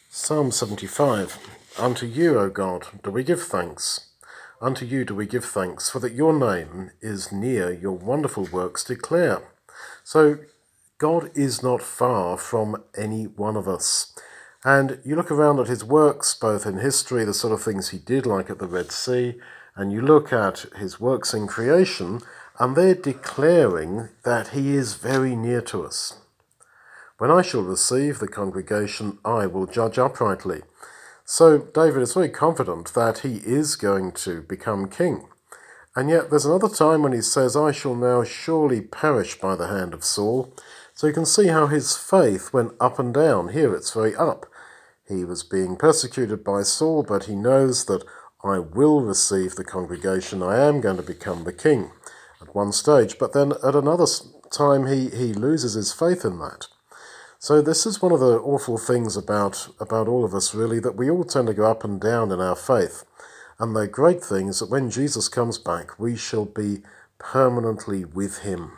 Psalm 75. Unto you, O God, do we give thanks. Unto you do we give thanks, for that your name is near, your wonderful works declare. So God is not far from any one of us. And you look around at his works, both in history, the sort of things he did, like at the Red Sea, and you look at his works in creation, and they're declaring that he is very near to us. When I shall receive the congregation, I will judge uprightly. So David is very confident that he is going to become king. And yet there's another time when he says, I shall now surely perish by the hand of Saul. So you can see how his faith went up and down. Here it's very up. He was being persecuted by Saul, but he knows that I will receive the congregation. I am going to become the king at one stage. But then at another time he loses his faith in that. So this is one of the awful things about all of us, really, that we all tend to go up and down in our faith. And the great thing is that when Jesus comes back, we shall be permanently with him.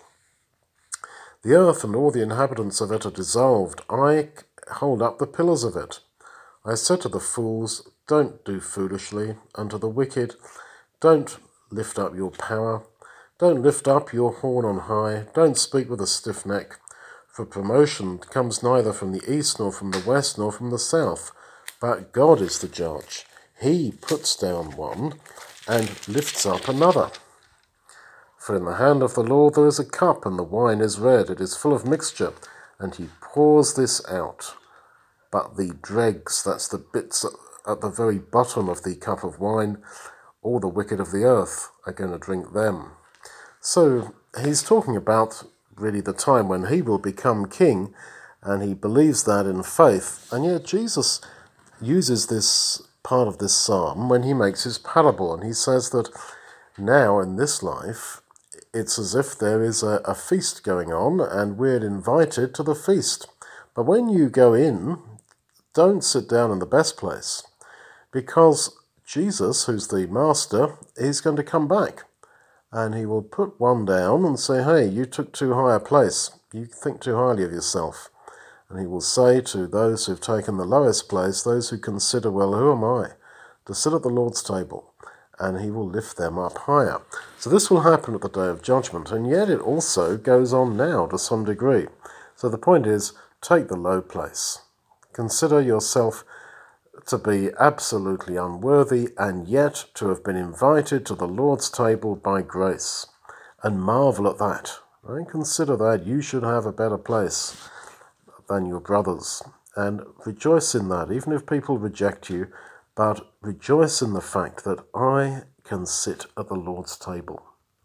The earth and all the inhabitants of it are dissolved. I hold up the pillars of it. I said to the fools, don't do foolishly, and to the wicked, don't lift up your power. Don't lift up your horn on high. Don't speak with a stiff neck. For promotion comes neither from the east, nor from the west, nor from the south, but God is the judge. He puts down one and lifts up another. For in the hand of the Lord there is a cup, and the wine is red. It is full of mixture, and he pours this out. But the dregs, that's the bits at the very bottom of the cup of wine, all the wicked of the earth are going to drink them. So he's talking about really the time when he will become king, and he believes that in faith. And yet Jesus uses this part of this psalm when he makes his parable, and he says that now in this life it's as if there is a feast going on and we're invited to the feast. But when you go in, don't sit down in the best place, because Jesus, who's the master, is going to come back. And he will put one down and say, hey, you took too high a place. You think too highly of yourself. And he will say to those who've taken the lowest place, those who consider, well, who am I to sit at the Lord's table? And he will lift them up higher. So this will happen at the day of judgment. And yet it also goes on now to some degree. So the point is, take the low place. Consider yourself to be absolutely unworthy, and yet to have been invited to the Lord's table by grace. And marvel at that. And consider that you should have a better place than your brothers. And rejoice in that, even if people reject you, but rejoice in the fact that I can sit at the Lord's table.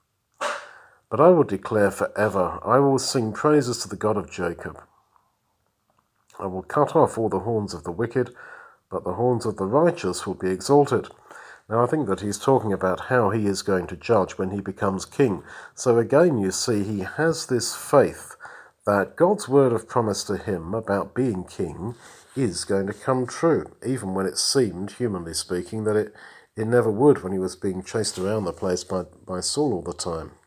But I will declare forever, I will sing praises to the God of Jacob. I will cut off all the horns of the wicked, but the horns of the righteous will be exalted. Now I think that he's talking about how he is going to judge when he becomes king. So again you see he has this faith that God's word of promise to him about being king is going to come true, even when it seemed, humanly speaking, that it never would when he was being chased around the place by Saul all the time.